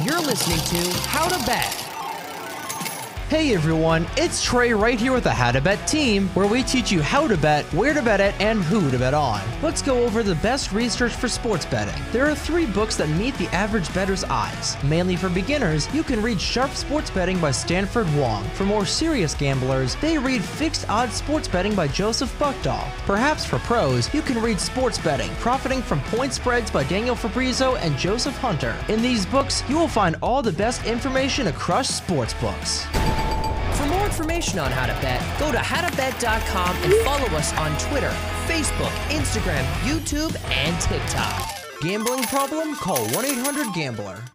You're listening to How to Bet. Hey everyone, it's Trey right here with the How to Bet team, where we teach you how to bet, where to bet it, and who to bet on. Let's go over the best research for sports betting. There are 3 books that meet the average bettor's eyes. Mainly for beginners, you can read Sharp Sports Betting by Stanford Wong. For more serious gamblers, they read Fixed Odds Sports Betting by Joseph Buckdahl. Perhaps for pros, you can read Sports Betting, Profiting from Point Spreads by Daniel Fabrizio and Joseph Hunter. In these books, you will find all the best information across sports books. For more information on how to bet, go to howtobet.com and follow us on Twitter, Facebook, Instagram, YouTube, and TikTok. Gambling problem? Call 1-800-GAMBLER.